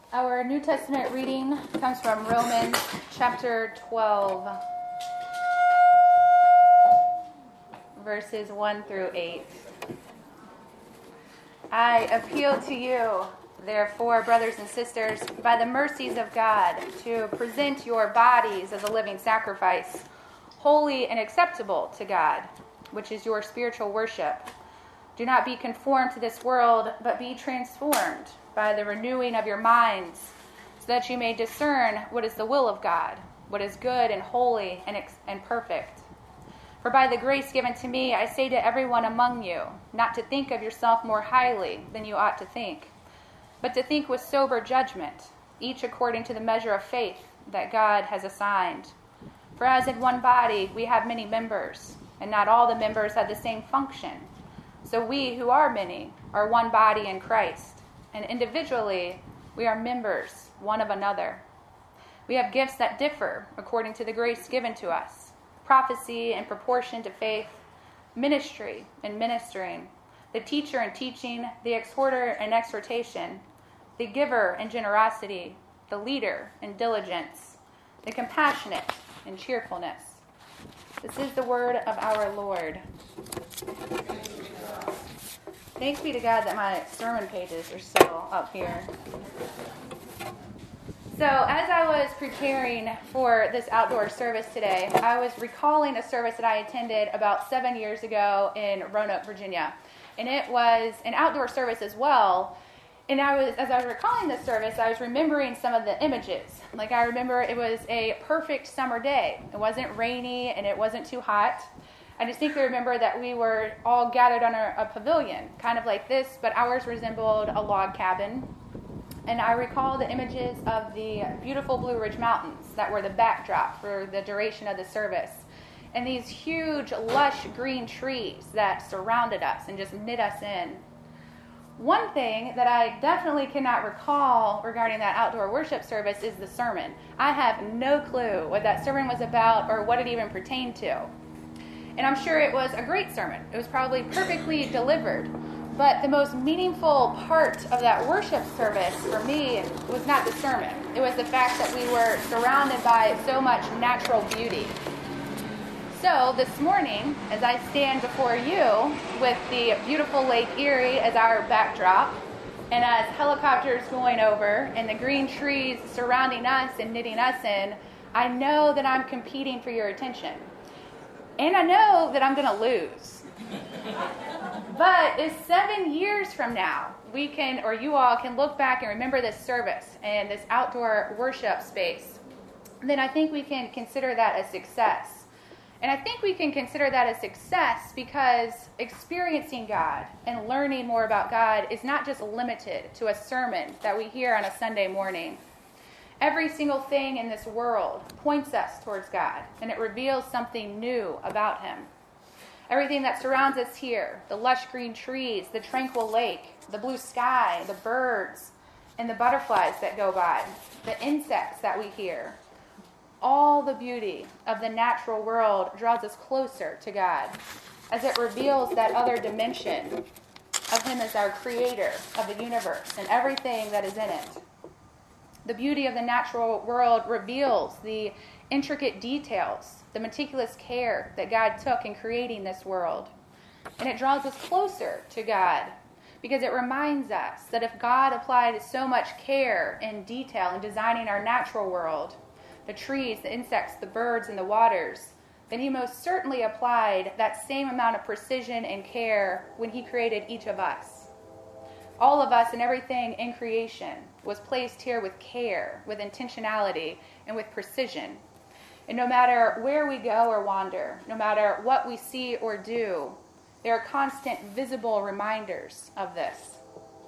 Our New Testament reading comes from Romans chapter 12, verses 1 through 8. I appeal to you, therefore, brothers and sisters, by the mercies of God, to present your bodies as a living sacrifice, holy and acceptable to God, which is your spiritual worship. Do not be conformed to this world, but be transformed by the renewing of your minds, so that you may discern what is the will of God, what is good and holy and perfect. For by the grace given to me, I say to everyone among you, not to think of yourself more highly than you ought to think, but to think with sober judgment, each according to the measure of faith that God has assigned. For as in one body we have many members, and not all the members have the same function. So we who are many are one body in Christ, and individually we are members one of another. We have gifts that differ according to the grace given to us: prophecy in proportion to faith, ministry and ministering, the teacher in teaching, the exhorter in exhortation, the giver in generosity, the leader in diligence, the compassionate in cheerfulness. This is the word of our Lord. Thanks be to God that my sermon pages are still up here. So as I was preparing for this outdoor service today, I was recalling a service that I attended about 7 years ago in Roanoke, Virginia. And it was an outdoor service as well. And as I was recalling this service, I was remembering some of the images. Like, I remember it was a perfect summer day. It wasn't rainy and it wasn't too hot. I distinctly remember that we were all gathered under a pavilion, kind of like this, but ours resembled a log cabin. And I recall the images of the beautiful Blue Ridge Mountains that were the backdrop for the duration of the service. And these huge, lush green trees that surrounded us and just knit us in. One thing that I definitely cannot recall regarding that outdoor worship service is the sermon. I have no clue what that sermon was about or what it even pertained to. And I'm sure it was a great sermon. It was probably perfectly delivered. But the most meaningful part of that worship service for me was not the sermon. It was the fact that we were surrounded by so much natural beauty. So this morning, as I stand before you with the beautiful Lake Erie as our backdrop, and as helicopters going over and the green trees surrounding us and knitting us in, I know that I'm competing for your attention. And I know that I'm going to lose. But if 7 years from now, we can, or you all can look back and remember this service and this outdoor worship space, then I think we can consider that a success. And I think we can consider that a success because experiencing God and learning more about God is not just limited to a sermon that we hear on a Sunday morning. Every single thing in this world points us towards God, and it reveals something new about Him. Everything that surrounds us here, the lush green trees, the tranquil lake, the blue sky, the birds, and the butterflies that go by, the insects that we hear, all the beauty of the natural world draws us closer to God as it reveals that other dimension of Him as our creator of the universe and everything that is in it. The beauty of the natural world reveals the intricate details, the meticulous care that God took in creating this world. And it draws us closer to God because it reminds us that if God applied so much care and detail in designing our natural world, the trees, the insects, the birds, and the waters, then He most certainly applied that same amount of precision and care when He created each of us. All of us and everything in creation was placed here with care, with intentionality, and with precision. And no matter where we go or wander, no matter what we see or do, there are constant visible reminders of this.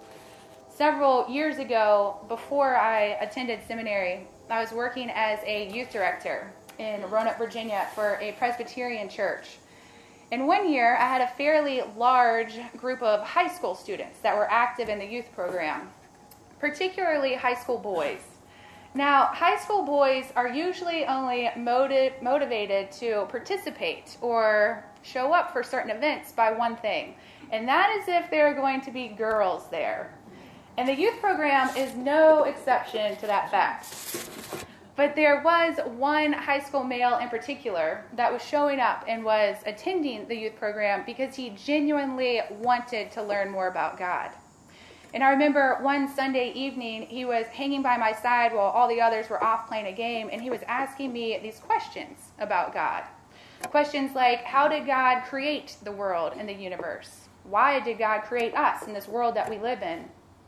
Several years ago, before I attended seminary, I was working as a youth director in Roanoke, Virginia for a Presbyterian church. And one year, I had a fairly large group of high school students that were active in the youth program, particularly high school boys. Now, high school boys are usually only motivated to participate or show up for certain events by one thing, and that is if there are going to be girls there. And the youth program is no exception to that fact. But there was one high school male in particular that was showing up and was attending the youth program because he genuinely wanted to learn more about God. And I remember one Sunday evening, he was hanging by my side while all the others were off playing a game, and he was asking me these questions about God. Questions like, how did God create the world and the universe? Why did God create us in this world that we live in?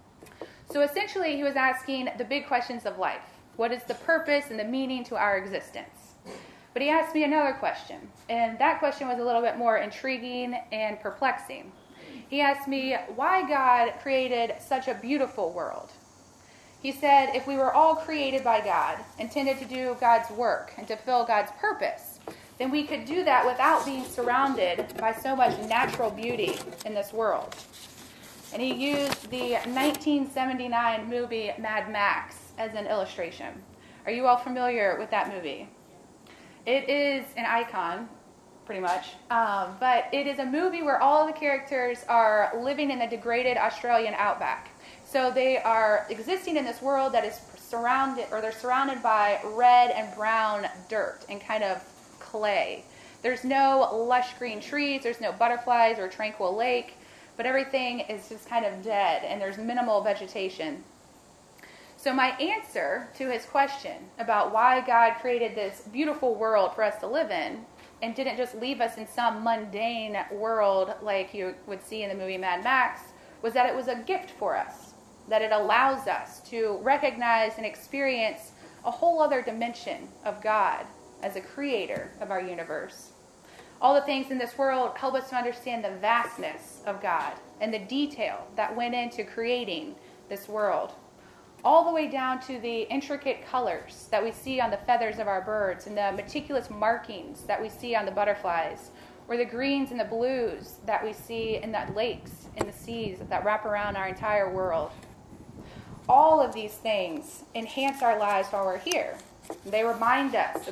So essentially, he was asking the big questions of life. What is the purpose and the meaning to our existence? But he asked me another question, and that question was a little bit more intriguing and perplexing. He asked me why God created such a beautiful world. He said if we were all created by God, intended to do God's work and to fulfill God's purpose, then we could do that without being surrounded by so much natural beauty in this world. And he used the 1979 movie Mad Max as an illustration. Are you all familiar with that movie? It is an icon, pretty much. But it is a movie where all the characters are living in the degraded Australian outback. So they are existing in this world that is they're surrounded by red and brown dirt and kind of clay. There's no lush green trees, there's no butterflies or tranquil lake, but everything is just kind of dead and there's minimal vegetation. So my answer to his question about why God created this beautiful world for us to live in and didn't just leave us in some mundane world like you would see in the movie Mad Max was that it was a gift for us, that it allows us to recognize and experience a whole other dimension of God as a creator of our universe. All the things in this world help us to understand the vastness of God and the detail that went into creating this world, all the way down to the intricate colors that we see on the feathers of our birds and the meticulous markings that we see on the butterflies, or the greens and the blues that we see in the lakes and the seas that wrap around our entire world. All of these things enhance our lives while we're here. They remind us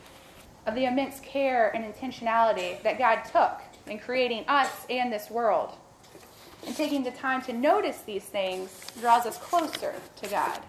of the immense care and intentionality that God took in creating us and this world. And taking the time to notice these things draws us closer to God.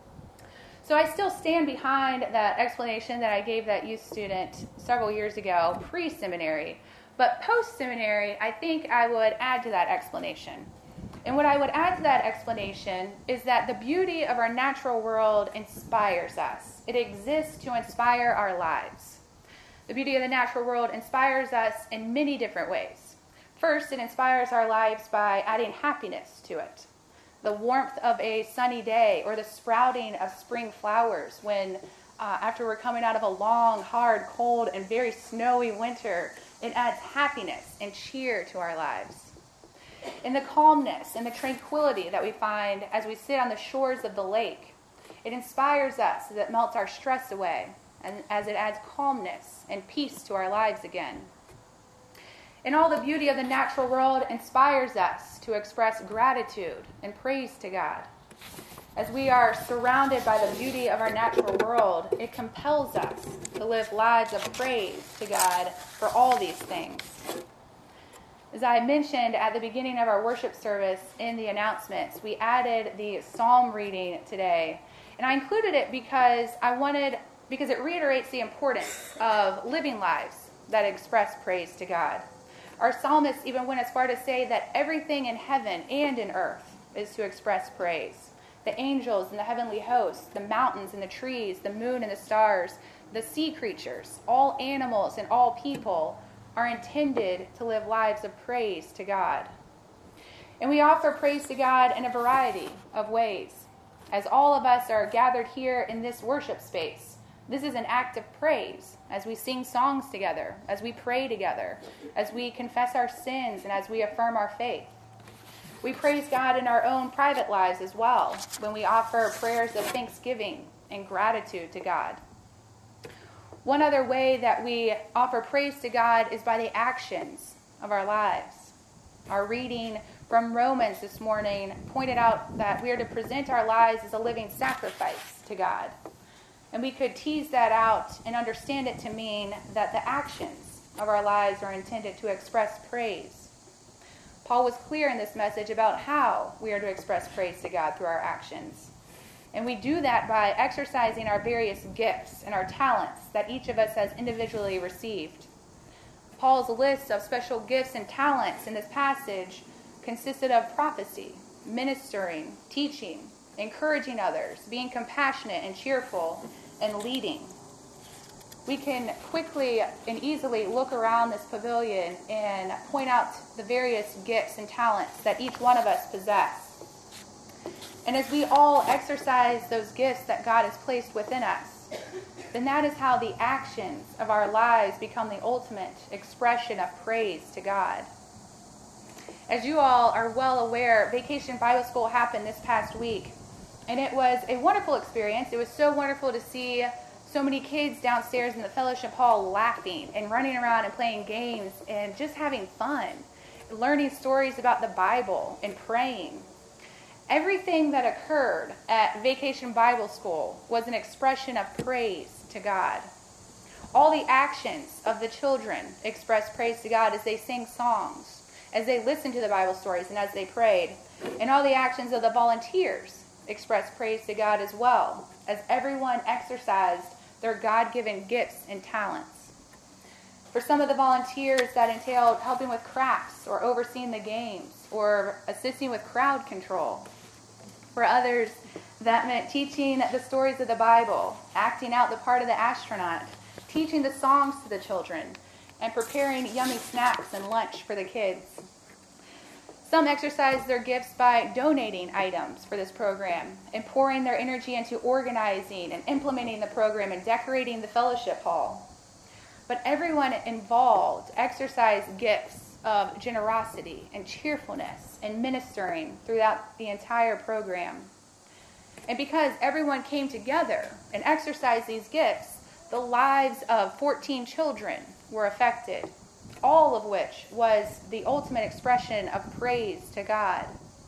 So I still stand behind that explanation that I gave that youth student several years ago, pre-seminary. But post-seminary, I think I would add to that explanation. And what I would add to that explanation is that the beauty of our natural world inspires us. It exists to inspire our lives. The beauty of the natural world inspires us in many different ways. First, it inspires our lives by adding happiness to it. The warmth of a sunny day or the sprouting of spring flowers when, after we're coming out of a long, hard, cold, and very snowy winter, it adds happiness and cheer to our lives. In the calmness and the tranquility that we find as we sit on the shores of the lake, it inspires us as it melts our stress away and as it adds calmness and peace to our lives again. And all the beauty of the natural world inspires us to express gratitude and praise to God. As we are surrounded by the beauty of our natural world, it compels us to live lives of praise to God for all these things. As I mentioned at the beginning of our worship service in the announcements, we added the psalm reading today. And I included it because it reiterates the importance of living lives that express praise to God. Our psalmist even went as far to say that everything in heaven and in earth is to express praise. The angels and the heavenly hosts, the mountains and the trees, the moon and the stars, the sea creatures, all animals and all people are intended to live lives of praise to God. And we offer praise to God in a variety of ways. As all of us are gathered here in this worship space, this is an act of praise as we sing songs together, as we pray together, as we confess our sins, and as we affirm our faith. We praise God in our own private lives as well, when we offer prayers of thanksgiving and gratitude to God. One other way that we offer praise to God is by the actions of our lives. Our reading from Romans this morning pointed out that we are to present our lives as a living sacrifice to God. And we could tease that out and understand it to mean that the actions of our lives are intended to express praise. Paul was clear in this message about how we are to express praise to God through our actions. And we do that by exercising our various gifts and our talents that each of us has individually received. Paul's list of special gifts and talents in this passage consisted of prophecy, ministering, teaching, encouraging others, being compassionate and cheerful, and leading. We can quickly and easily look around this pavilion and point out the various gifts and talents that each one of us possess. And as we all exercise those gifts that God has placed within us, then that is how the actions of our lives become the ultimate expression of praise to God. As you all are well aware, Vacation Bible School happened this past week, and it was a wonderful experience. It was so wonderful to see so many kids downstairs in the fellowship hall laughing and running around and playing games and just having fun, learning stories about the Bible and praying. Everything that occurred at Vacation Bible School was an expression of praise to God. All the actions of the children expressed praise to God as they sang songs, as they listened to the Bible stories, and as they prayed. And all the actions of the volunteers expressed praise to God as well, as everyone exercised their God-given gifts and talents. For some of the volunteers, that entailed helping with crafts or overseeing the games or assisting with crowd control. For others, that meant teaching the stories of the Bible, acting out the part of the astronaut, teaching the songs to the children, and preparing yummy snacks and lunch for the kids. Some exercised their gifts by donating items for this program and pouring their energy into organizing and implementing the program and decorating the fellowship hall. But everyone involved exercised gifts of generosity and cheerfulness and ministering throughout the entire program. And because everyone came together and exercised these gifts, the lives of 14 children were affected, all of which was the ultimate expression of praise to God.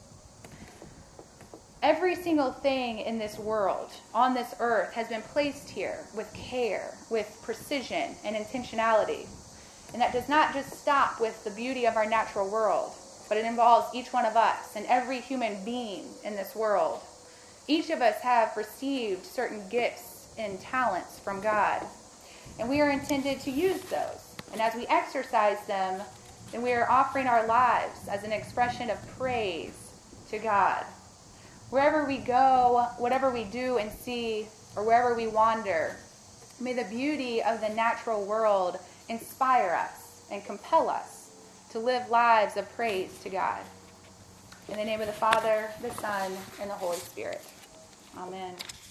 Every single thing in this world, on this earth, has been placed here with care, with precision and intentionality. And that does not just stop with the beauty of our natural world, but it involves each one of us and every human being in this world. Each of us have received certain gifts and talents from God, and we are intended to use those. And as we exercise them, then we are offering our lives as an expression of praise to God. Wherever we go, whatever we do and see, or wherever we wander, may the beauty of the natural world inspire us and compel us to live lives of praise to God. In the name of the Father, the Son, and the Holy Spirit. Amen.